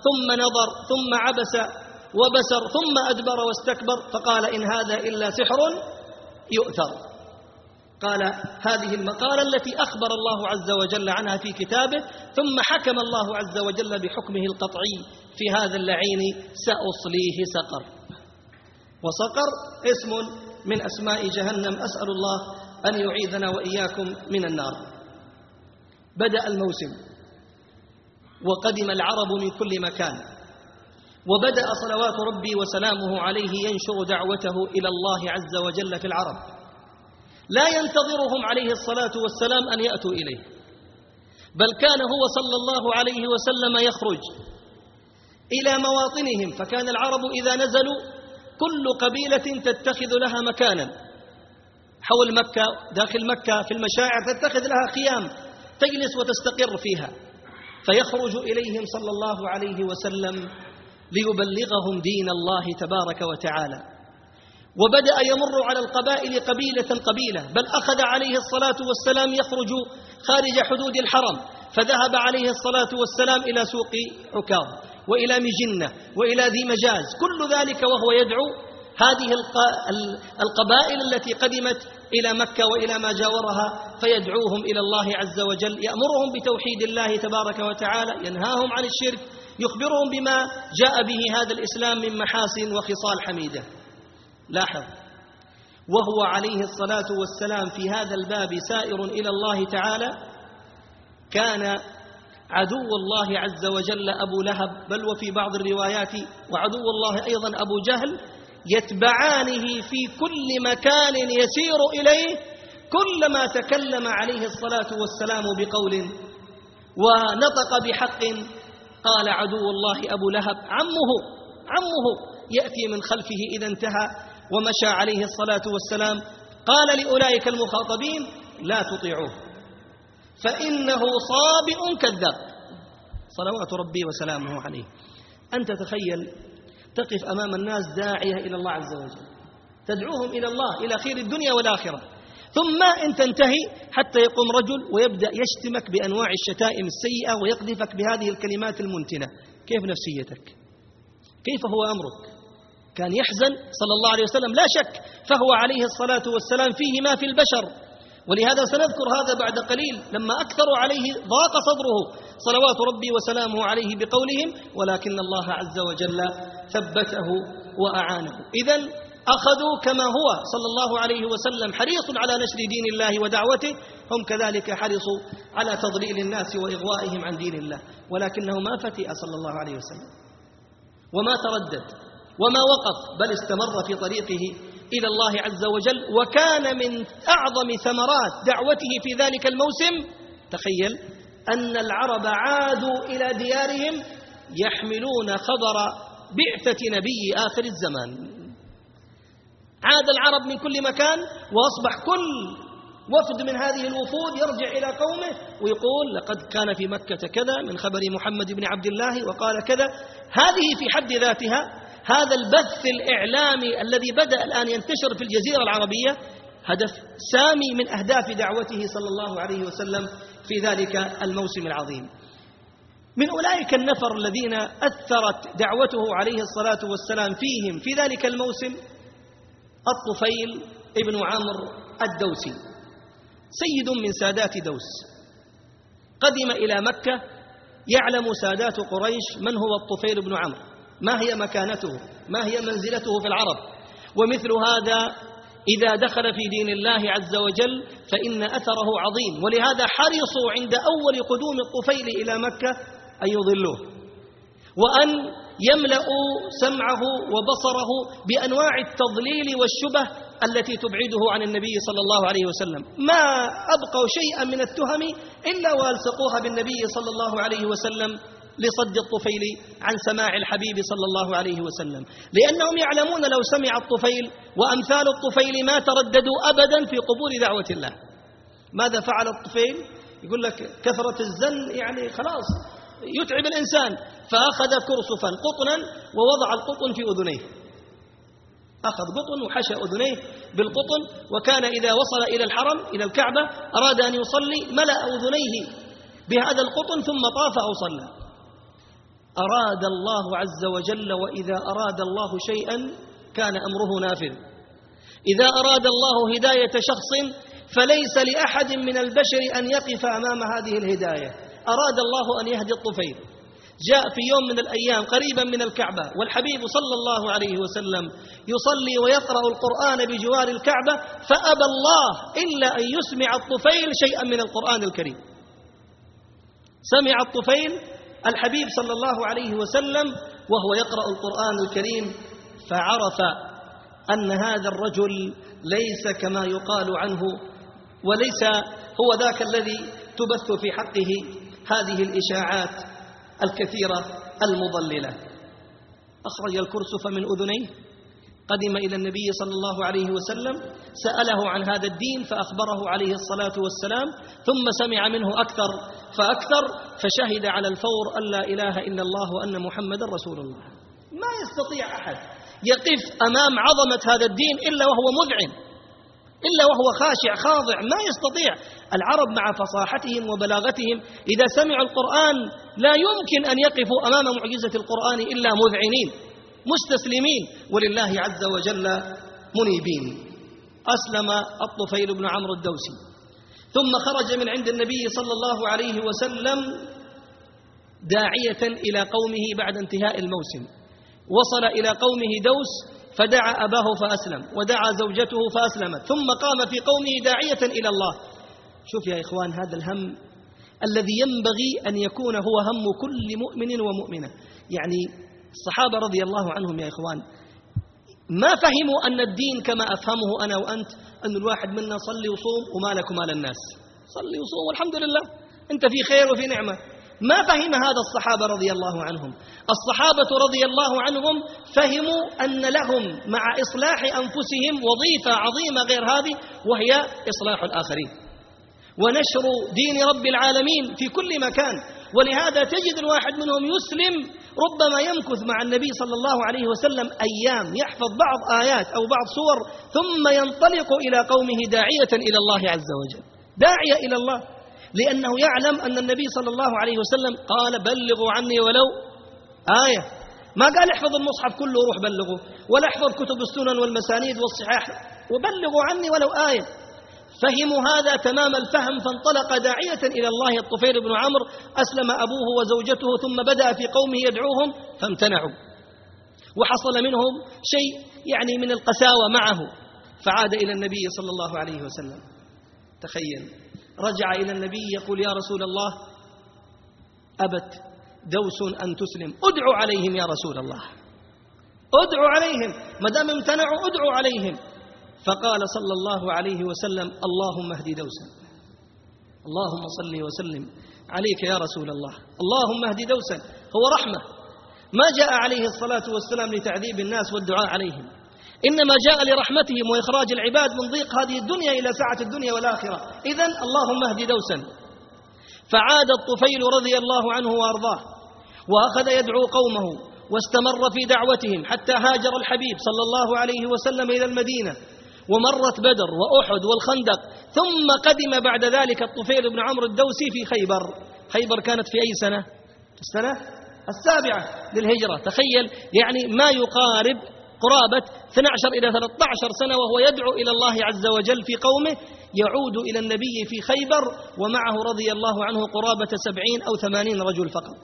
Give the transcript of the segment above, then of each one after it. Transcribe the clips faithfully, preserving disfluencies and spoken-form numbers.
ثم نظر ثم عبس وبسر ثم أدبر واستكبر فقال إن هذا إلا سحر يؤثر. قال هذه المقالة التي أخبر الله عز وجل عنها في كتابه، ثم حكم الله عز وجل بحكمه القطعي في هذا اللعين: سأصليه سقر. وسقر اسم من أسماء جهنم، أسأل الله أن يعيذنا وإياكم من النار. بدأ الموسم وقدم العرب من كل مكان، وبدأ صلوات ربي وسلامه عليه ينشر دعوته إلى الله عز وجل في العرب، لا ينتظرهم عليه الصلاة والسلام أن يأتوا إليه، بل كان هو صلى الله عليه وسلم يخرج إلى مواطنهم. فكان العرب إذا نزلوا كل قبيلة تتخذ لها مكانا حول مكة، داخل مكة في المشاعر تتخذ لها خيام تجلس وتستقر فيها، فيخرج إليهم صلى الله عليه وسلم ليبلغهم دين الله تبارك وتعالى. وبدأ يمر على القبائل قبيلة قبيلة، بل أخذ عليه الصلاة والسلام يخرج خارج حدود الحرم، فذهب عليه الصلاة والسلام إلى سوق عكاظ وإلى مجنة وإلى ذي مجاز، كل ذلك وهو يدعو هذه القبائل التي قدمت إلى مكة وإلى ما جاورها، فيدعوهم إلى الله عز وجل، يأمرهم بتوحيد الله تبارك وتعالى، ينهاهم عن الشرك، يخبرهم بما جاء به هذا الإسلام من محاسن وخصال حميدة. لاحظ، وهو عليه الصلاة والسلام في هذا الباب سائر إلى الله تعالى، كان عدو الله عز وجل أبو لهب، بل وفي بعض الروايات وعدو الله أيضا أبو جهل، يتبعانه في كل مكان يسير إليه، كلما تكلم عليه الصلاة والسلام بقول ونطق بحق قال عدو الله أبو لهب عمه عمه يأتي من خلفه إذا انتهى ومشى عليه الصلاة والسلام، قال لأولئك المخاطبين: لا تطيعوه فإنه صابئ كذاب، صلوات ربي وسلامه عليه. أنت تخيل تقف أمام الناس داعية إلى الله عز وجل، تدعوهم إلى الله، إلى خير الدنيا والآخرة، ثم إن تنتهي حتى يقوم رجل ويبدأ يشتمك بأنواع الشتائم السيئة ويقذفك بهذه الكلمات المنتنة، كيف نفسيتك؟ كيف هو أمرك؟ كان يحزن صلى الله عليه وسلم لا شك، فهو عليه الصلاة والسلام فيه ما في البشر، ولهذا سنذكر هذا بعد قليل، لما أكثروا عليه ضاق صدره صلوات ربي وسلامه عليه بقولهم، ولكن الله عز وجل ثبته وأعانه. إذن أخذوا كما هو صلى الله عليه وسلم حريص على نشر دين الله ودعوته، هم كذلك حرصوا على تضليل الناس وإغوائهم عن دين الله، ولكنه ما فتئ صلى الله عليه وسلم وما تردد وما وقف، بل استمر في طريقه إلى الله عز وجل. وكان من أعظم ثمرات دعوته في ذلك الموسم، تخيل، أن العرب عادوا إلى ديارهم يحملون خبر بعثة نبي آخر الزمان. عاد العرب من كل مكان، وأصبح كل وفد من هذه الوفود يرجع إلى قومه ويقول: لقد كان في مكة كذا من خبر محمد بن عبد الله وقال كذا. هذه في حد ذاتها، هذا البث الإعلامي الذي بدأ الآن ينتشر في الجزيرة العربية، هدف سامي من أهداف دعوته صلى الله عليه وسلم في ذلك الموسم العظيم. من أولئك النفر الذين أثرت دعوته عليه الصلاة والسلام فيهم في ذلك الموسم الطفيل ابن عمرو الدوسي، سيد من سادات دوس، قدم إلى مكة. يعلم سادات قريش من هو الطفيل بن عمرو، ما هي مكانته، ما هي منزلته في العرب، ومثل هذا إذا دخل في دين الله عز وجل فإن أثره عظيم. ولهذا حرصوا عند أول قدوم الطفيل إلى مكة أن يضلوه، وأن يملأوا سمعه وبصره بأنواع التضليل والشبه التي تبعده عن النبي صلى الله عليه وسلم. ما أبقوا شيئا من التهم إلا وألصقوها بالنبي صلى الله عليه وسلم لصد الطفيل عن سماع الحبيب صلى الله عليه وسلم، لأنهم يعلمون لو سمع الطفيل وأمثال الطفيل ما ترددوا أبدا في قبول دعوة الله. ماذا فعل الطفيل؟ يقول لك كثرة الزن يعني خلاص يتعب الإنسان، فأخذ كرسفا قطنا ووضع القطن في أذنيه، أخذ قطن وحشى أذنيه بالقطن، وكان إذا وصل إلى الحرم إلى الكعبة أراد أن يصلي ملأ أذنيه بهذا القطن ثم طاف أو صلى. أراد الله عز وجل، وإذا أراد الله شيئا كان أمره نافذ. إذا أراد الله هداية شخص فليس لأحد من البشر أن يقف أمام هذه الهداية. أراد الله أن يهدي الطفيل، جاء في يوم من الأيام قريبا من الكعبة والحبيب صلى الله عليه وسلم يصلي ويقرأ القرآن بجوار الكعبة، فأبى الله إلا أن يسمع الطفيل شيئا من القرآن الكريم. سمع الطفيل الحبيب صلى الله عليه وسلم وهو يقرأ القرآن الكريم، فعرف أن هذا الرجل ليس كما يقال عنه، وليس هو ذاك الذي تبث في حقه هذه الإشاعات الكثيرة المضللة. أخرج الكرسف من أذنيه، قدم إلى النبي صلى الله عليه وسلم، سأله عن هذا الدين فأخبره عليه الصلاة والسلام، ثم سمع منه أكثر فأكثر، فشهد على الفور أن لا إله إلا الله وأن محمدا رسول الله. ما يستطيع أحد يقف أمام عظمة هذا الدين إلا وهو مذعن، إلا وهو خاشع خاضع، ما يستطيع. العرب مع فصاحتهم وبلاغتهم إذا سمعوا القرآن لا يمكن أن يقفوا أمام معجزة القرآن إلا مذعنين مستسلمين، ولله عز وجل منيبين. أسلم الطفيل بن عمرو الدوسي، ثم خرج من عند النبي صلى الله عليه وسلم داعية إلى قومه بعد انتهاء الموسم. وصل إلى قومه دوس فدعا أباه فأسلم، ودعا زوجته فأسلمت، ثم قام في قومه داعية إلى الله. شوف يا إخوان، هذا الهم الذي ينبغي أن يكون هو هم كل مؤمن ومؤمنة. يعني الصحابة رضي الله عنهم يا إخوان ما فهموا أن الدين كما أفهمه أنا وأنت، أن الواحد منا صلي وصوم وما لك وما للناس، صلي وصوم والحمد لله أنت في خير وفي نعمة. ما فهم هذا الصحابة رضي الله عنهم. الصحابة رضي الله عنهم فهموا أن لهم مع إصلاح أنفسهم وظيفة عظيمة غير هذه، وهي إصلاح الآخرين ونشر دين رب العالمين في كل مكان. ولهذا تجد الواحد منهم يسلم ربما يمكث مع النبي صلى الله عليه وسلم أيام يحفظ بعض آيات أو بعض سور، ثم ينطلق إلى قومه داعية إلى الله عز وجل، داعية إلى الله، لأنه يعلم أن النبي صلى الله عليه وسلم قال بلغوا عني ولو آية. ما قال احفظ المصحف كله روح بلغوا، ولا احفظ كتب السنن والمسانيد والصحاح، وبلغوا عني ولو آية. فهموا هذا تمام الفهم، فانطلق داعية إلى الله الطفيل بن عمرو. أسلم أبوه وزوجته، ثم بدأ في قومه يدعوهم فامتنعوا، وحصل منهم شيء يعني من القساوة معه، فعاد إلى النبي صلى الله عليه وسلم. تخيل، رجع إلى النبي يقول يا رسول الله أبت دوس أن تسلم، ادعوا عليهم يا رسول الله، ادعوا عليهم، ما دام امتنعوا ادعوا عليهم. فقال صلى الله عليه وسلم اللهم اهد دوسا، اللهم صل وسلم عليك يا رسول الله، اللهم اهد دوسا. هو رحمة، ما جاء عليه الصلاة والسلام لتعذيب الناس والدعاء عليهم، إنما جاء لرحمتهم وإخراج العباد من ضيق هذه الدنيا إلى سعة الدنيا والآخرة. إذن اللهم اهد دوسا. فعاد الطفيل رضي الله عنه وأرضاه، وأخذ يدعو قومه، واستمر في دعوتهم حتى هاجر الحبيب صلى الله عليه وسلم إلى المدينة، ومرت بدر وأحد والخندق، ثم قدم بعد ذلك الطفيل بن عمرو الدوسي في خيبر. خيبر كانت في أي سنة؟ السنة السابعة للهجرة. تخيل، يعني ما يقارب قرابة اثنتي عشرة إلى ثلاثة عشر سنة وهو يدعو إلى الله عز وجل في قومه. يعود إلى النبي في خيبر ومعه رضي الله عنه قرابة سبعين أو ثمانين رجل فقط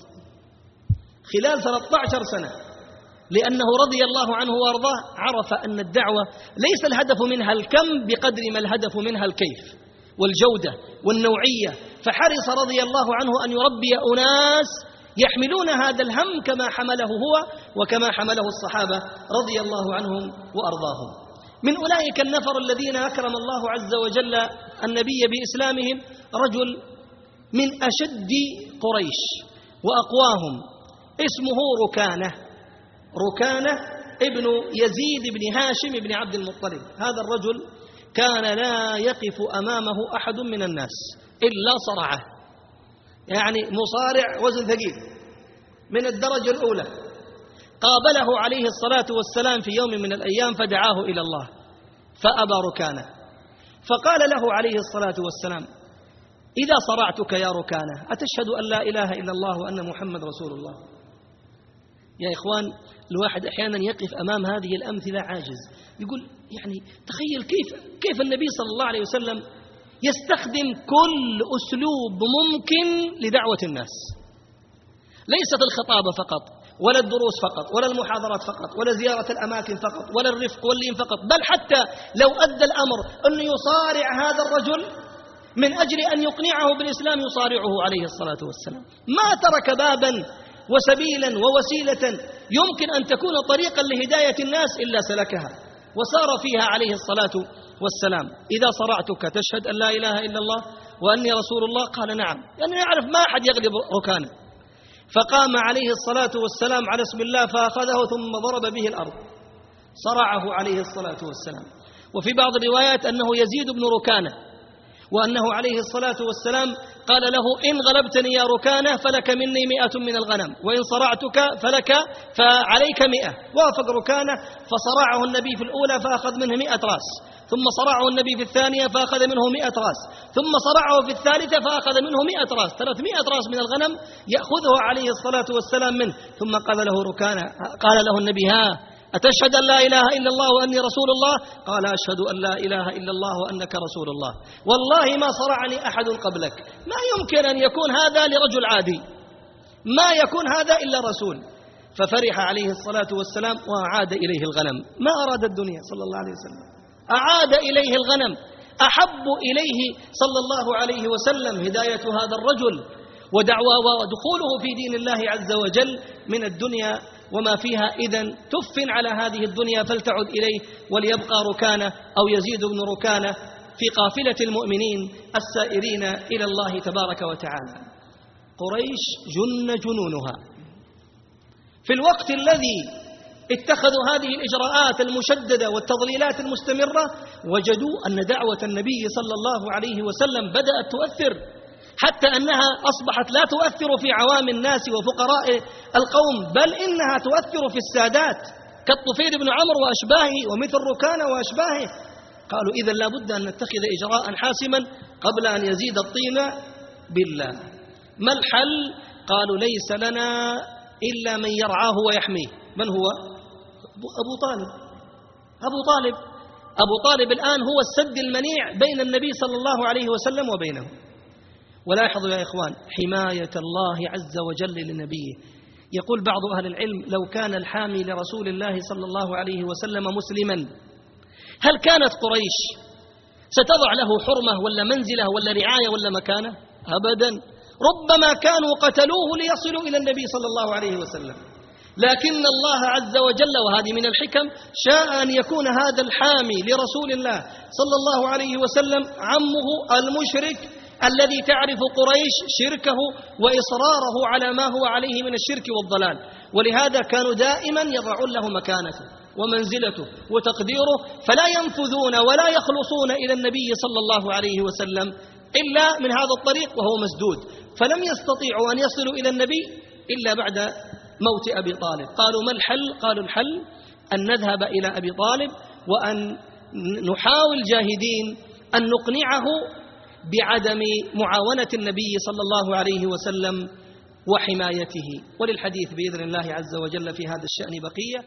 خلال ثلاثة عشر سنة، لأنه رضي الله عنه وارضاه عرف أن الدعوة ليس الهدف منها الكم بقدر ما الهدف منها الكيف والجودة والنوعية. فحرص رضي الله عنه أن يربي أناس يحملون هذا الهم كما حمله هو وكما حمله الصحابة رضي الله عنهم وأرضاهم. من أولئك النفر الذين أكرم الله عز وجل النبي بإسلامهم رجل من أشد قريش وأقواهم، اسمه ركانة. ركانة ابن يزيد بن هاشم بن عبد المطلب. هذا الرجل كان لا يقف أمامه أحد من الناس إلا صرعه، يعني مصارع وزن ثقيل من الدرجة الأولى. قابله عليه الصلاة والسلام في يوم من الأيام فدعاه إلى الله فأبى ركانة، فقال له عليه الصلاة والسلام إذا صرعتك يا ركانة أتشهد أن لا إله إلا الله وأن محمد رسول الله؟ يا إخوان الواحد أحيانا يقف أمام هذه الأمثلة عاجز، يقول يعني تخيل كيف كيف النبي صلى الله عليه وسلم يستخدم كل أسلوب ممكن لدعوة الناس، ليست الخطابة فقط ولا الدروس فقط ولا المحاضرات فقط ولا زيارة الأماكن فقط ولا الرفق واللين فقط، بل حتى لو أدى الأمر أن يصارع هذا الرجل من أجل أن يقنعه بالإسلام يصارعه عليه الصلاة والسلام، ما ترك بابا وسبيلا ووسيلة يمكن أن تكون طريقا لهداية الناس إلا سلكها وسار فيها عليه الصلاة والسلام. إذا صرعتك تشهد أن لا إله إلا الله وأني رسول الله؟ قال نعم، لأنه يعرف ما أحد يغلب ركانه، فقام عليه الصلاة والسلام على اسم الله فأخذه ثم ضرب به الأرض، صرعه عليه الصلاة والسلام. وفي بعض الروايات أنه يزيد بن ركانة، وأنه عليه الصلاة والسلام قال له إن غلبتني يا ركانة فلك مني مئة من الغنم، وإن صرعتك فلك فعليك مئة. وافق ركانة فصرعه النبي في الأولى فأخذ منه مئة رأس، ثم صرعه النبي في الثانية فأخذ منه مئة رأس، ثم صرعه في الثالثة فأخذ منه مئة رأس، ثلاثمئة رأس من الغنم يأخذه عليه الصلاة والسلام منه. ثم قال له ركانة، قال له النبي ها أتشهد أن لا إله إلا الله وأني رسول الله؟ قال أشهد أن لا إله إلا الله وأنك رسول الله، والله ما صرعني أحد قبلك، ما يمكن أن يكون هذا لرجل عادي، ما يكون هذا إلا رسول. ففرح عليه الصلاة والسلام وأعاد إليه الغنم، ما أراد الدنيا صلى الله عليه وسلم، أعاد إليه الغنم. أحب إليه صلى الله عليه وسلم هداية هذا الرجل ودعوة ودخوله في دين الله عز وجل من الدنيا وما فيها. إذن تف على هذه الدنيا فلتعد إليه وليبقى ركانة أو يزيد بن ركانة في قافلة المؤمنين السائرين إلى الله تبارك وتعالى. قريش جن جنونها في الوقت الذي اتخذوا هذه الإجراءات المشددة والتضليلات المستمرة، وجدوا أن دعوة النبي صلى الله عليه وسلم بدأت تؤثر، حتى أنها أصبحت لا تؤثر في عوام الناس وفقراء القوم، بل إنها تؤثر في السادات كالطفيل بن عمرو وأشباهه ومثل ركانة وأشباهه. قالوا إذن لا بد أن نتخذ إجراء حاسما قبل أن يزيد الطين بالله. ما الحل؟ قالوا ليس لنا إلا من يرعاه ويحميه. من هو؟ أبو طالب. أبو طالب أبو طالب الآن هو السد المنيع بين النبي صلى الله عليه وسلم وبينه. ولاحظوا يا إخوان حماية الله عز وجل لنبيه. يقول بعض أهل العلم لو كان الحامي لرسول الله صلى الله عليه وسلم مسلما، هل كانت قريش ستضع له حرمة ولا منزلة ولا رعاية ولا مكانة؟ أبدا، ربما كانوا قتلوه ليصلوا إلى النبي صلى الله عليه وسلم، لكن الله عز وجل وهذه من الحكم شاء أن يكون هذا الحامي لرسول الله صلى الله عليه وسلم عمه المشرك الذي تعرف قريش شركه وإصراره على ما هو عليه من الشرك والضلال، ولهذا كانوا دائما يضعون له مكانته ومنزلته وتقديره، فلا ينفذون ولا يخلصون إلى النبي صلى الله عليه وسلم إلا من هذا الطريق وهو مسدود، فلم يستطيعوا أن يصلوا إلى النبي إلا بعد موت أبي طالب. قالوا ما الحل؟ قالوا الحل أن نذهب إلى أبي طالب وأن نحاول جاهدين أن نقنعه بعدم معاونة النبي صلى الله عليه وسلم وحمايته. وللحديث بإذن الله عز وجل في هذا الشأن بقية.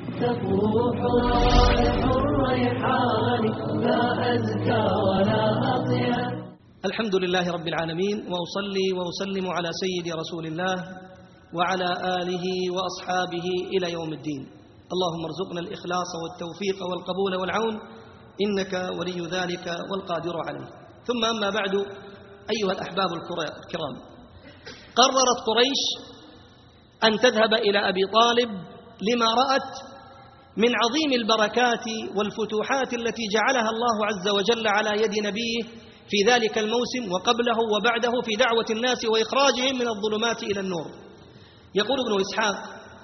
تفوح روائح الريحان لا أزكى ولا أطيب. الحمد لله رب العالمين، وأصلي وأسلم على سيد رسول الله وعلى آله وأصحابه إلى يوم الدين. اللهم ارزقنا الإخلاص والتوفيق والقبول والعون، إنك ولي ذلك والقادر عليه. ثم أما بعد، أيها الأحباب الكرام، قررت قريش أن تذهب إلى أبي طالب لما رأت من عظيم البركات والفتوحات التي جعلها الله عز وجل على يد نبيه في ذلك الموسم وقبله وبعده في دعوة الناس وإخراجهم من الظلمات إلى النور. يقول ابن إسحاق: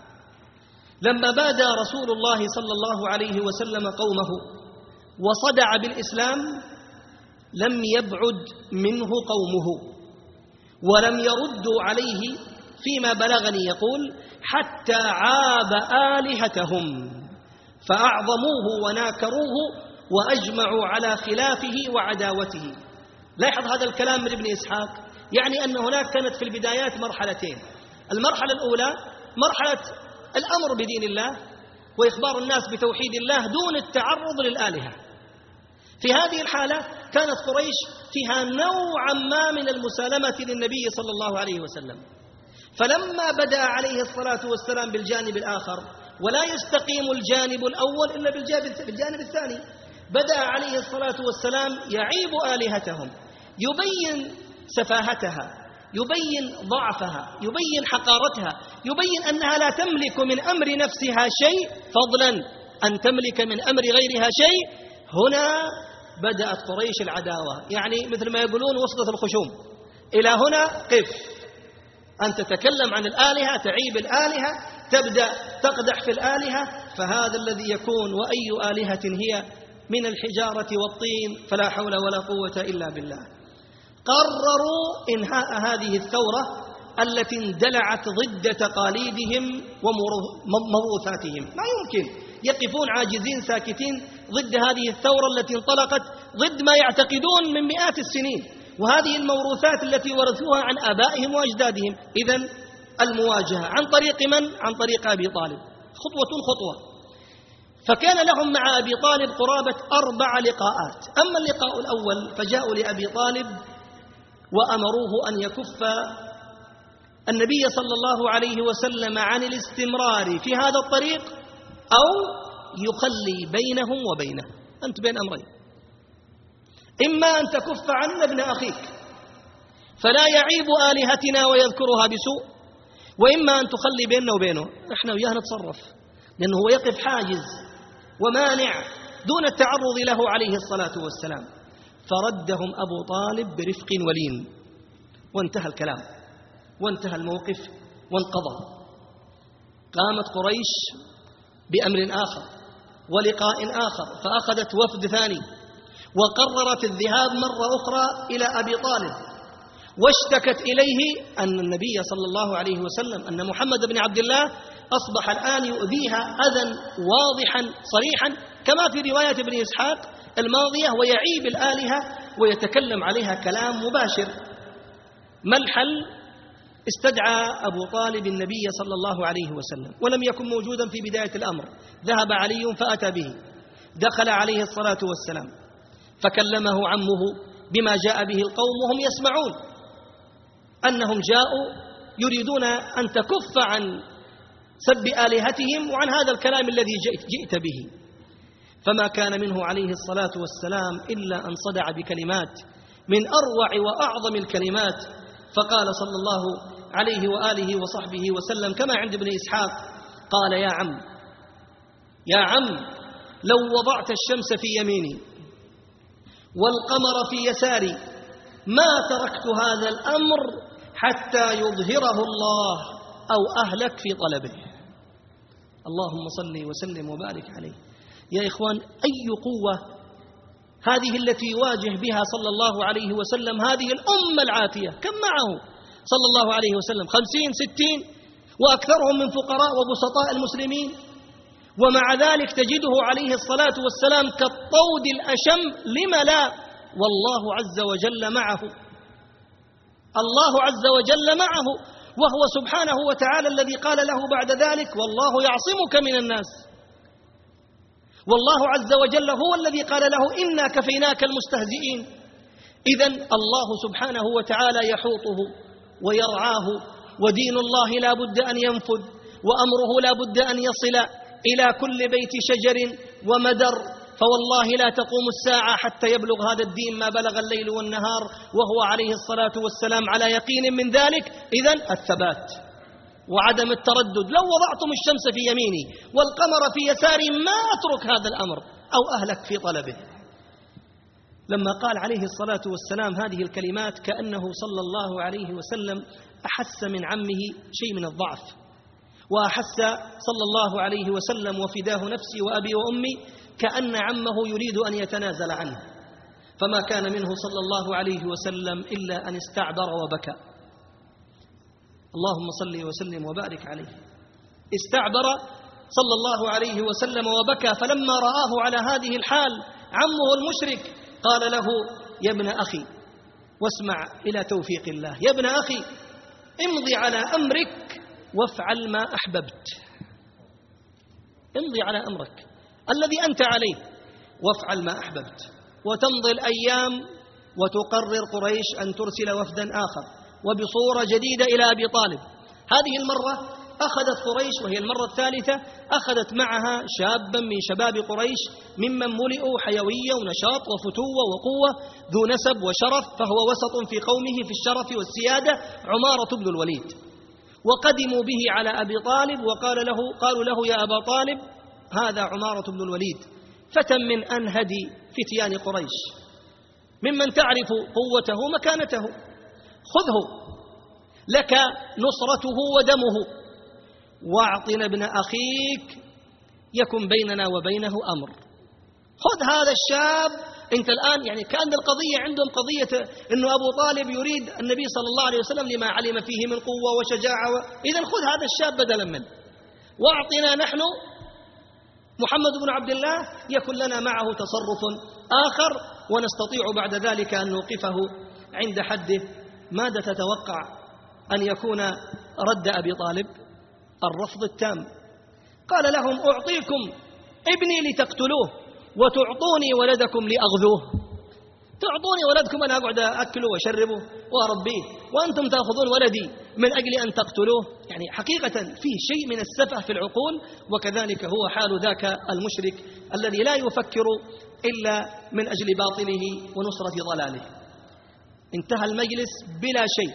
لما بادى رسول الله صلى الله عليه وسلم قومه وصدع بالإسلام لم يبعد منه قومه ولم يردوا عليه فيما بلغني، يقول: حتى عاب آلهتهم فأعظموه وناكروه وأجمعوا على خلافه وعداوته. لاحظ هذا الكلام من ابن إسحاق، يعني أن هناك كانت في البدايات مرحلتين. المرحلة الأولى مرحلة الأمر بدين الله وإخبار الناس بتوحيد الله دون التعرض للآلهة. في هذه الحالة كانت قريش فيها نوعا ما من المسالمة للنبي صلى الله عليه وسلم. فلما بدأ عليه الصلاة والسلام بالجانب الآخر، ولا يستقيم الجانب الأول إلا بالجانب الثاني، بدأ عليه الصلاة والسلام يعيب آلهتهم، يبين سفاهتها، يبين ضعفها، يبين حقارتها، يبين أنها لا تملك من أمر نفسها شيء فضلا أن تملك من أمر غيرها شيء. هنا بدأت قريش العداوة، يعني مثل ما يقولون وصلت الخشوم إلى هنا قف، أن تتكلم عن الآلهة، تعيب الآلهة، تبدأ تقدح في الآلهة، فهذا الذي يكون. وأي آلهة هي من الحجارة والطين، فلا حول ولا قوة إلا بالله. قرروا إنهاء هذه الثورة التي اندلعت ضد تقاليدهم وموروثاتهم. ما يمكن يقفون عاجزين ساكتين ضد هذه الثورة التي انطلقت ضد ما يعتقدون من مئات السنين، وهذه الموروثات التي ورثوها عن آبائهم وأجدادهم. إذن المواجهة عن طريق من؟ عن طريق أبي طالب، خطوة خطوة. فكان لهم مع أبي طالب قرابة أربع لقاءات. أما اللقاء الأول فجاءوا لأبي طالب وأمروه أن يكف النبي صلى الله عليه وسلم عن الاستمرار في هذا الطريق، أو يخلي بينهم وبينه. أنت بين أمرين، إما أن تكف عنا ابن أخيك فلا يعيب آلهتنا ويذكرها بسوء، وإما أن تخلي بيننا وبينه، نحن وياه نتصرف، لأنه هو يقف حاجز ومانع دون التعرض له عليه الصلاة والسلام. فردهم أبو طالب برفق ولين، وانتهى الكلام وانتهى الموقف وانقضى. قامت قريش بأمر آخر ولقاء آخر، فأخذت وفد ثاني وقررت الذهاب مرة أخرى إلى أبي طالب، واشتكت إليه أن النبي صلى الله عليه وسلم، أن محمد بن عبد الله أصبح الآن يؤذيها أذى واضحا صريحا كما في رواية ابن إسحاق الماضية، ويعيب الآلهة ويتكلم عليها كلام مباشر. ما الحل؟ استدعى أبو طالب النبي صلى الله عليه وسلم، ولم يكن موجودا في بداية الأمر، ذهب علي فأتى به، دخل عليه الصلاة والسلام فكلمه عمه بما جاء به القوم وهم يسمعون أنهم جاءوا يريدون أن تكف عن سب آلهتهم وعن هذا الكلام الذي جئت به. فما كان منه عليه الصلاة والسلام إلا أن صدع بكلمات من أروع وأعظم الكلمات، فقال صلى الله عليه وآله وصحبه وسلم كما عند ابن إسحاق، قال: يا عم يا عم لو وضعت الشمس في يميني والقمر في يساري ما تركت هذا الأمر حتى يظهره الله أو أهلك في طلبه. اللهم صل وسلم وبارك عليه. يا إخوان، أي قوة هذه التي يواجه بها صلى الله عليه وسلم هذه الأمة العافية. كم معه صلى الله عليه وسلم؟ خمسين ستين، وأكثرهم من فقراء وبسطاء المسلمين، ومع ذلك تجده عليه الصلاة والسلام كالطود الأشم. لم لا؟ والله عز وجل معه، الله عز وجل معه، وهو سبحانه وتعالى الذي قال له بعد ذلك: والله يعصمك من الناس. والله عز وجل هو الذي قال له: إنا كفيناك المستهزئين. إذن الله سبحانه وتعالى يحوطه ويرعاه، ودين الله لا بد أن ينفذ، وأمره لا بد أن يصل إلى كل بيت شجر ومدر. فوالله لا تقوم الساعة حتى يبلغ هذا الدين ما بلغ الليل والنهار، وهو عليه الصلاة والسلام على يقين من ذلك. إذن الثبات وعدم التردد. لو وضعتم الشمس في يميني والقمر في يساري ما أترك هذا الأمر أو أهلك في طلبه. لما قال عليه الصلاة والسلام هذه الكلمات كأنه صلى الله عليه وسلم أحس من عمه شيء من الضعف، وأحس صلى الله عليه وسلم وفداه نفسي وأبي وأمي كأن عمه يريد أن يتنازل عنه، فما كان منه صلى الله عليه وسلم إلا أن استعبر وبكى. اللهم صل وسلم وبارك عليه. استعبر صلى الله عليه وسلم وبكى، فلما رآه على هذه الحال عمه المشرك قال له: يا ابن أخي، واسمع إلى توفيق الله، يا ابن أخي امضي على أمرك وافعل ما أحببت. امضي على أمرك الذي أنت عليه وافعل ما أحببت. وتمضي الأيام وتقرر قريش أن ترسل وفدا آخر وبصورة جديدة إلى أبي طالب. هذه المرة أخذت قريش، وهي المرة الثالثة، أخذت معها شابا من شباب قريش ممن ملئوا حيوية ونشاط وفتوة وقوة، ذو نسب وشرف، فهو وسط في قومه في الشرف والسيادة، عمارة بن الوليد. وقدموا به على أبي طالب وقال له قالوا له يا أبا طالب هذا عمارة بن الوليد، فتى من أنهد فتيان قريش، ممن تعرف قوته ومكانته، خذه لك نصرته ودمه، واعطنا ابن أخيك يكن بيننا وبينه أمر. خذ هذا الشاب. أنت الآن يعني كأن القضية عندهم قضية أنه أبو طالب يريد النبي صلى الله عليه وسلم لما علم فيه من قوة وشجاعة و... إذن خذ هذا الشاب بدلا منه، واعطنا نحن محمد بن عبد الله يكن لنا معه تصرف آخر، ونستطيع بعد ذلك أن نوقفه عند حده. ماذا تتوقع أن يكون رد أبي طالب؟ الرفض التام. قال لهم أعطيكم ابني لتقتلوه وتعطوني ولدكم لأغذوه. تعطوني ولدكم أنا أقعد أكله وأشربه وأربيه، وأنتم تأخذون ولدي من أجل أن تقتلوه. يعني حقيقة فيه شيء من السفه في العقول، وكذلك هو حال ذاك المشرك الذي لا يفكر إلا من أجل باطله ونصرة ضلاله. انتهى المجلس بلا شيء،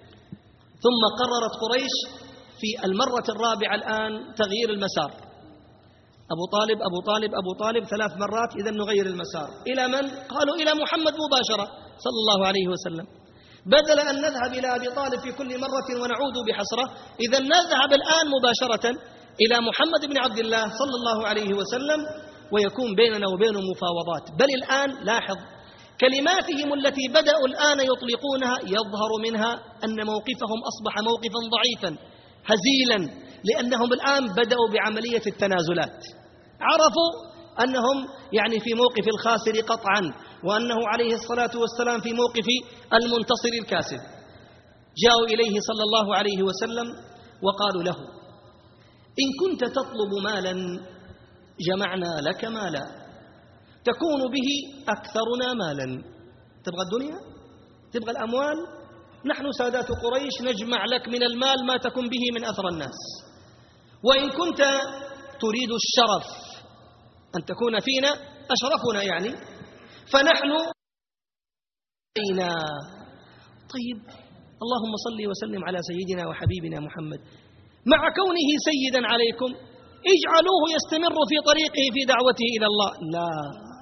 ثم قررت قريش في المرة الرابعة الآن تغيير المسار. أبو طالب أبو طالب أبو طالب ثلاث مرات، إذا نغير المسار. إلى من؟ قالوا إلى محمد مباشرة صلى الله عليه وسلم، بدل أن نذهب إلى أبي طالب في كل مرة ونعود بحسرة، إذا نذهب الآن مباشرة إلى محمد بن عبد الله صلى الله عليه وسلم، ويكون بيننا وبينه مفاوضات. بل الآن لاحظ كلماتهم التي بدأوا الآن يطلقونها يظهر منها أن موقفهم أصبح موقفا ضعيفا هزيلا، لأنهم الآن بدأوا بعملية التنازلات. عرفوا أنهم يعني في موقف الخاسر قطعا، وأنه عليه الصلاة والسلام في موقف المنتصر الكاسب. جاءوا إليه صلى الله عليه وسلم وقالوا له إن كنت تطلب مالا جمعنا لك مالا تكون به أكثرنا مالا. تبغى الدنيا؟ تبغى الأموال؟ نحن سادات قريش نجمع لك من المال ما تكون به من أثر الناس. وإن كنت تريد الشرف أن تكون فينا أشرفنا يعني، فنحن فينا. طيب اللهم صل وسلم على سيدنا وحبيبنا محمد، مع كونه سيدا عليكم اجعلوه يستمر في طريقه في دعوته إلى الله. لا،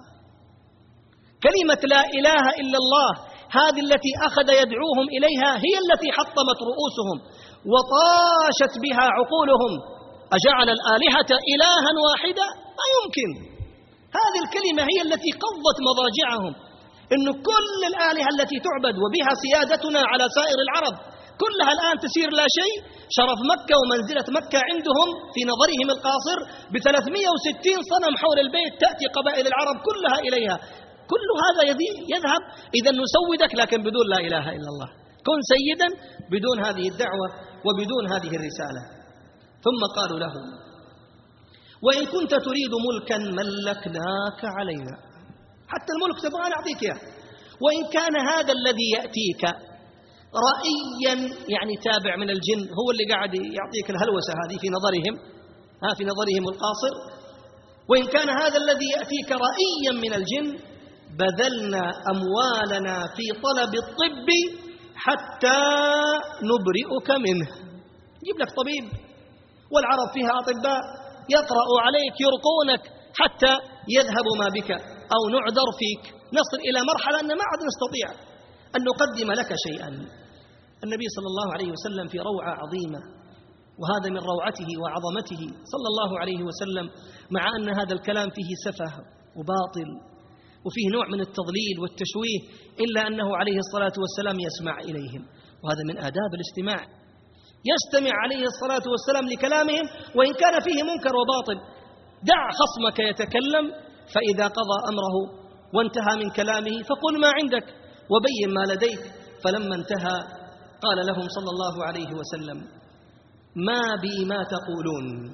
كلمة لا إله إلا الله هذه التي أخذ يدعوهم إليها هي التي حطمت رؤوسهم وطاشت بها عقولهم. أجعل الآلهة إلها واحدة؟ لا يمكن. هذه الكلمة هي التي قضت مضاجعهم، إن كل الآلهة التي تعبد وبها سيادتنا على سائر العرب كلها الآن تسير لا شيء. شرف مكة ومنزلة مكة عندهم في نظرهم القاصر بثلاثمئة وستين صنم حول البيت، تأتي قبائل العرب كلها إليها. كل هذا يذهب. إذا نسودك لكن بدون لا إله إلا الله، كن سيدا بدون هذه الدعوة وبدون هذه الرسالة. ثم قالوا له وإن كنت تريد ملكا ملكناك علينا، حتى الملك تبغى نعطيك إياه. وإن كان هذا الذي يأتيك رأيا يعني تابع من الجن، هو اللي قاعد يعطيك الهلوسة هذه في نظرهم، ها في نظرهم القاصر. وإن كان هذا الذي يأتيك رأيا من الجن بذلنا أموالنا في طلب الطب حتى نبرئك منه. جيب لك طبيب، والعرب فيها أطباء يطرأوا عليك يرقونك حتى يذهب ما بك، أو نعذر فيك، نصل إلى مرحلة أن ما عاد نستطيع أن نقدم لك شيئا. النبي صلى الله عليه وسلم في روعة عظيمة، وهذا من روعته وعظمته صلى الله عليه وسلم، مع أن هذا الكلام فيه سفه وباطل وفيه نوع من التضليل والتشويه، إلا أنه عليه الصلاة والسلام يسمع إليهم، وهذا من آداب الاستماع. يستمع عليه الصلاة والسلام لكلامهم وإن كان فيه منكر وباطل. دع خصمك يتكلم، فإذا قضى أمره وانتهى من كلامه فقل ما عندك وبين ما لديك. فلما انتهى قال لهم صلى الله عليه وسلم ما بي ما تقولون.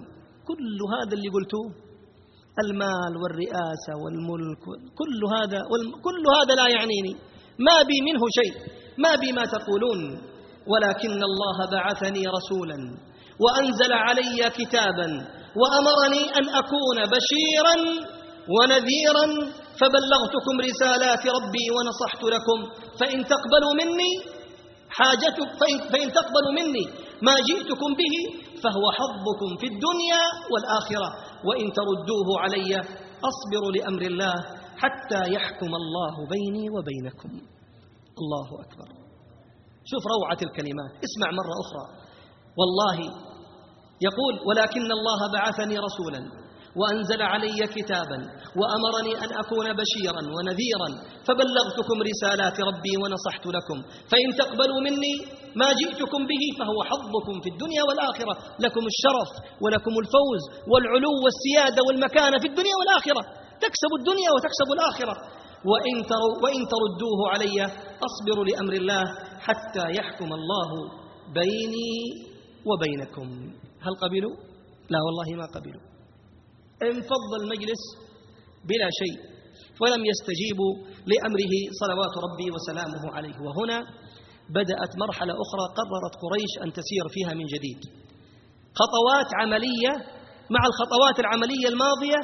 كل هذا اللي قلتوه، المال والرئاسة والملك، كل هذا كل هذا لا يعنيني، ما بي منه شيء، ما بي ما تقولون، ولكن الله بعثني رسولا وأنزل علي كتابا وأمرني أن أكون بشيرا ونذيرا فبلغتكم رسالات ربي ونصحت لكم، فإن تقبلوا مني حاجتك فإن, فإن تقبلوا مني ما جئتكم به فهو حظكم في الدنيا والآخرة، وإن تردوه علي أصبر لأمر الله حتى يحكم الله بيني وبينكم. الله أكبر. شوف روعة الكلمات، اسمع مرة أخرى. والله يقول ولكن الله بعثني رسولا وأنزل علي كتابا وأمرني أن أكون بشيرا ونذيرا فبلغتكم رسالات ربي ونصحت لكم، فإن تقبلوا مني ما جئتكم به فهو حظكم في الدنيا والآخرة، لكم الشرف ولكم الفوز والعلو والسيادة والمكانة في الدنيا والآخرة، تكسب الدنيا وتكسب الآخرة، وإن, وإن تردوه علي أصبر لأمر الله حتى يحكم الله بيني وبينكم. هل قبلوا؟ لا والله ما قبلوا، انفض المجلس بلا شيء ولم يستجيبوا لأمره صلوات ربي وسلامه عليه. وهنا بدأت مرحلة أخرى قررت قريش أن تسير فيها من جديد، خطوات عملية مع الخطوات العملية الماضية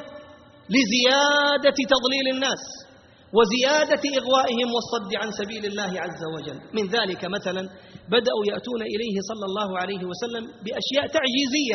لزيادة تضليل الناس وزيادة إغوائهم والصد عن سبيل الله عز وجل. من ذلك مثلا بدأوا يأتون إليه صلى الله عليه وسلم بأشياء تعجيزية،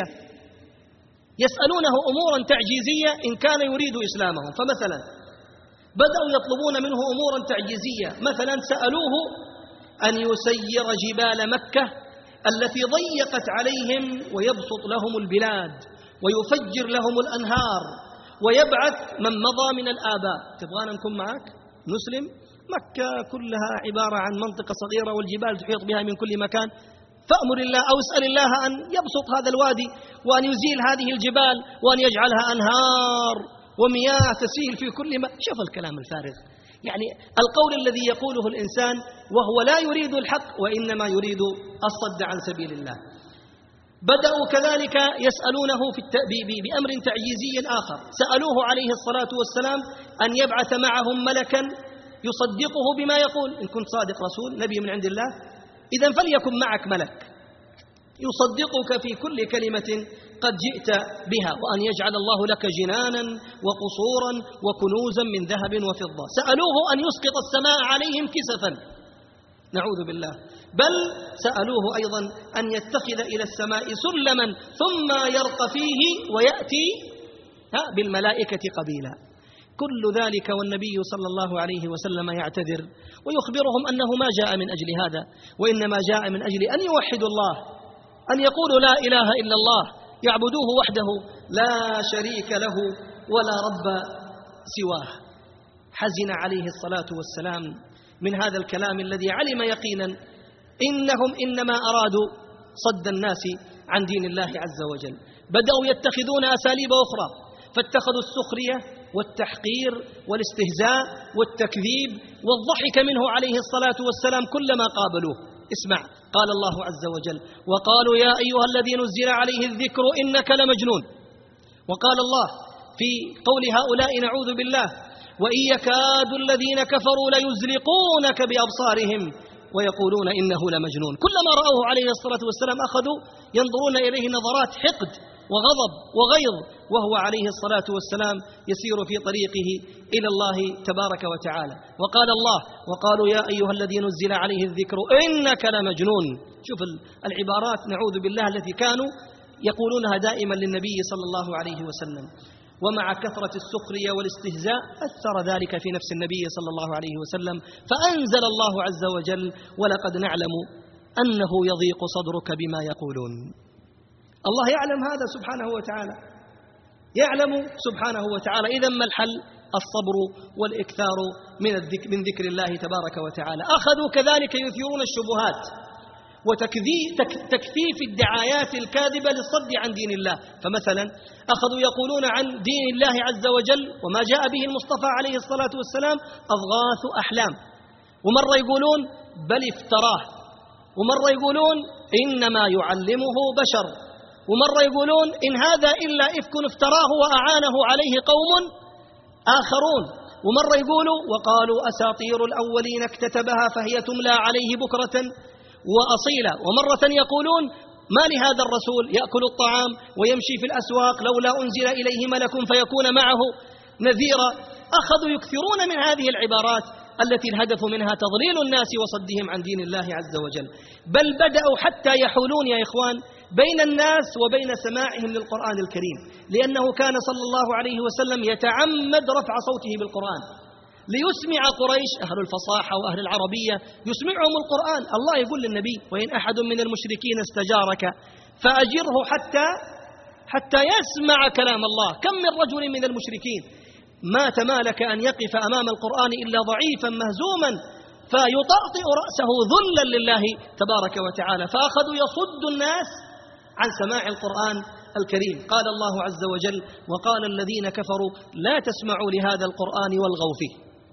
يسألونه أمورا تعجيزية إن كان يريد إسلامهم. فمثلا بدأوا يطلبون منه أمورا تعجيزية، مثلا سألوه أن يسير جبال مكة التي ضيقت عليهم ويبسط لهم البلاد ويفجر لهم الأنهار ويبعث من مضى من الآباء. تبغانا نكون معك نسلم؟ مكة كلها عبارة عن منطقة صغيرة والجبال تحيط بها من كل مكان، فأمر الله أو اسأل الله أن يبسط هذا الوادي وأن يزيل هذه الجبال وأن يجعلها أنهار ومياه تسيل في كل ما. شوف الكلام الفارغ، يعني القول الذي يقوله الإنسان وهو لا يريد الحق وإنما يريد الصد عن سبيل الله. بدأوا كذلك يسألونه في بأمر تعجيزي آخر، سألوه عليه الصلاة والسلام أن يبعث معهم ملكا يصدقه بما يقول، إن كنت صادق رسول نبي من عند الله إذن فليكن معك ملك يصدقك في كل كلمة قد جئت بها، وأن يجعل الله لك جنانا وقصورا وكنوزا من ذهب وفضة. سألوه أن يسقط السماء عليهم كسفا، نعوذ بالله، بل سألوه أيضا أن يتخذ إلى السماء سلما ثم يرقى فيه ويأتي بالملائكة قبيلا. كل ذلك والنبي صلى الله عليه وسلم يعتذر ويخبرهم أنه ما جاء من أجل هذا، وإنما جاء من أجل أن يوحدوا الله، أن يقولوا لا إله إلا الله، يعبدوه وحده لا شريك له ولا رب سواه. حزن عليه الصلاة والسلام من هذا الكلام الذي علم يقينا إنهم إنما أرادوا صد الناس عن دين الله عز وجل. بدأوا يتخذون أساليب أخرى، فاتخذوا السخرية والتحقير والاستهزاء والتكذيب والضحك منه عليه الصلاة والسلام كلما قابلوه. اسمع، قال الله عز وجل وقالوا يا أيها الذي نزل عليه الذكر إنك لمجنون. وقال الله في قول هؤلاء نعوذ بالله وإن يكاد الذين كفروا ليزلقونك بأبصارهم ويقولون إنه لمجنون. كلما رأوه عليه الصلاة والسلام أخذوا ينظرون إليه نظرات حقد وغضب وغيظ، وهو عليه الصلاة والسلام يسير في طريقه إلى الله تبارك وتعالى. وقال الله وقالوا يا أيها الذي نزل عليه الذكر إنك لمجنون. شوف العبارات نعوذ بالله التي كانوا يقولونها دائما للنبي صلى الله عليه وسلم. ومع كثرة السخرية والاستهزاء أثر ذلك في نفس النبي صلى الله عليه وسلم، فأنزل الله عز وجل ولقد نعلم أنه يضيق صدرك بما يقولون. الله يعلم هذا سبحانه وتعالى، يعلم سبحانه وتعالى. إذن ما الحل؟ الصبر والإكثار من الذكر من ذكر الله تبارك وتعالى. أخذوا كذلك يثيرون الشبهات وتكثيف الدعايات الكاذبة للصد عن دين الله. فمثلا أخذوا يقولون عن دين الله عز وجل وما جاء به المصطفى عليه الصلاة والسلام أضغاث أحلام، ومرة يقولون بل افتراه، ومرة يقولون إنما يعلمه بشر، ومرة يقولون إن هذا إلا إفك افتراه وأعانه عليه قوم آخرون، ومرة يقولوا وقالوا أساطير الأولين اكتتبها فهي تملى عليه بكرة وأصيلا، ومرة يقولون ما لهذا الرسول يأكل الطعام ويمشي في الأسواق لولا أنزل إليه ملك فيكون معه نذيرا. أخذوا يكثرون من هذه العبارات التي الهدف منها تضليل الناس وصدهم عن دين الله عز وجل، بل بدأوا حتى يحولون يا إخوان بين الناس وبين سماعهم للقرآن الكريم، لأنه كان صلى الله عليه وسلم يتعمد رفع صوته بالقرآن ليسمع قريش أهل الفصاحة وأهل العربية، يسمعهم القرآن. الله يقول للنبي وإن أحد من المشركين استجارك فأجره حتى حتى يسمع كلام الله. كم من رجل من المشركين ما تمالك أن يقف أمام القرآن إلا ضعيفا مهزوما فيطأطئ رأسه ذلا لله تبارك وتعالى، فأخذوا يصد الناس عن سماع القرآن الكريم. قال الله عز وجل وقال الذين كفروا لا تسمعوا لهذا القرآن والغوا فيه،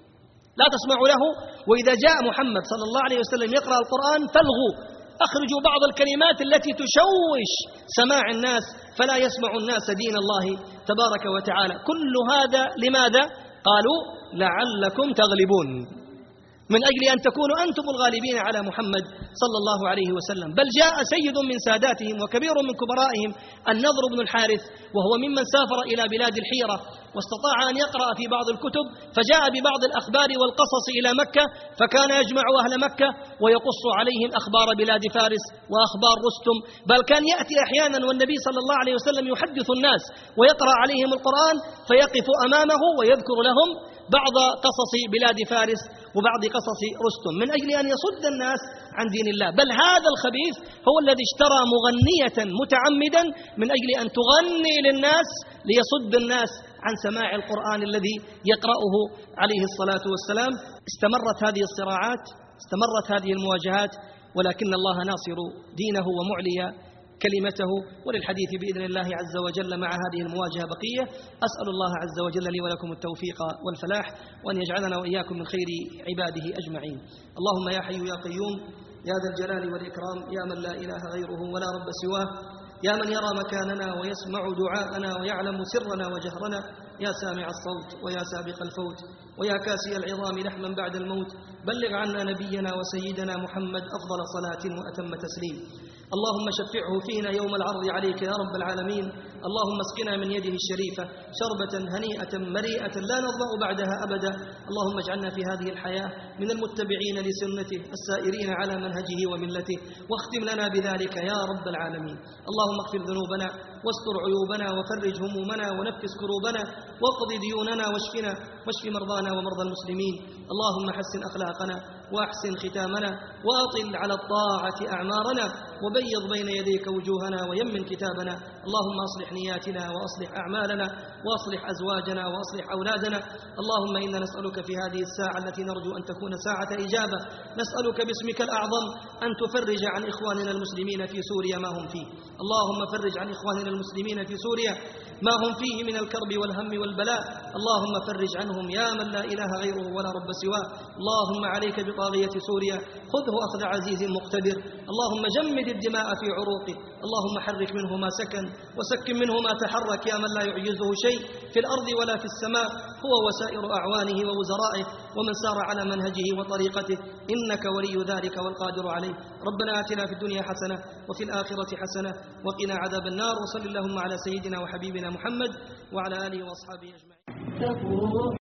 لا تسمعوا له، وإذا جاء محمد صلى الله عليه وسلم يقرأ القرآن فالغوا، أخرجوا بعض الكلمات التي تشوش سماع الناس فلا يسمع الناس دين الله تبارك وتعالى. كل هذا لماذا؟ قالوا لعلكم تغلبون، من أجل أن تكونوا أنتم الغالبين على محمد صلى الله عليه وسلم. بل جاء سيد من ساداتهم وكبير من كبرائهم النضر بن الحارث، وهو ممن سافر إلى بلاد الحيرة واستطاع أن يقرأ في بعض الكتب، فجاء ببعض الأخبار والقصص إلى مكة، فكان يجمع أهل مكة ويقص عليهم أخبار بلاد فارس وأخبار رستم، بل كان يأتي أحيانا والنبي صلى الله عليه وسلم يحدث الناس ويقرأ عليهم القرآن فيقف أمامه ويذكر لهم بعض قصص بلاد فارس وبعض قصص رستم من أجل أن يصد الناس عن دين الله. بل هذا الخبيث هو الذي اشترى مغنية متعمدا من أجل أن تغني للناس ليصد الناس عن سماع القرآن الذي يقرأه عليه الصلاة والسلام. استمرت هذه الصراعات، استمرت هذه المواجهات، ولكن الله ناصر دينه ومعلي كلمته. وللحديث بإذن الله عز وجل مع هذه المواجهة بقية. أسأل الله عز وجل لي ولكم التوفيق والفلاح، وأن يجعلنا وإياكم من خير عباده أجمعين. اللهم يا حي يا قيوم يا ذا الجلال والإكرام يا من لا إله غيره ولا رب سواه، يا من يرى مكاننا ويسمع دعاءنا ويعلم سرنا وجهرنا، يا سامع الصوت ويا سابق الفوت ويا كاسي العظام لحما بعد الموت، بلغ عنا نبينا وسيدنا محمد أفضل صلاة وأتم تسليم. اللهم شفعه فينا يوم العرض عليك يا رب العالمين. اللهم اسقنا من يده الشريفة شربة هنيئة مريئة لا نظمأ بعدها أبدا. اللهم اجعلنا في هذه الحياة من المتبعين لسنته السائرين على منهجه وملته، واختم لنا بذلك يا رب العالمين. اللهم اغفر ذنوبنا واستر عيوبنا وفرج همومنا ونفس كروبنا واقض ديوننا واشفنا واشف مرضانا ومرضى المسلمين. اللهم حسن أخلاقنا وأحسن ختامنا وأطل على الطاعة أعمارنا وبيض بين يديك وجوهنا ويمن كتابنا. اللهم أصلح نياتنا وأصلح أعمالنا وأصلح أزواجنا وأصلح أولادنا. اللهم إنا نسألك في هذه الساعة التي نرجو أن تكون ساعة إجابة، نسألك باسمك الأعظم أن تفرج عن إخواننا المسلمين في سوريا ما هم فيه. اللهم فرج عن إخواننا المسلمين في سوريا ما هم فيه من الكرب والهم والبلاء. اللهم فرج عنهم يا من لا إله غيره ولا رب سواه. اللهم عليك بطاغية سوريا، خذه أخذ عزيز مقتدر. اللهم جمد الدماء في عروقه، اللهم حرك منه ما سكن وسكن منه ما تحرك يا من لا يعجزه شيء في الأرض ولا في السماء، هو وسائر أعوانه ووزرائه ومن سار على منهجه وطريقته، إنك ولي ذلك والقادر عليه. ربنا آتنا في الدنيا حسنة وفي الآخرة حسنة وقنا عذاب النار. وصل اللهم على سيدنا وحبيبنا محمد وعلى آله وأصحابه أجمعين.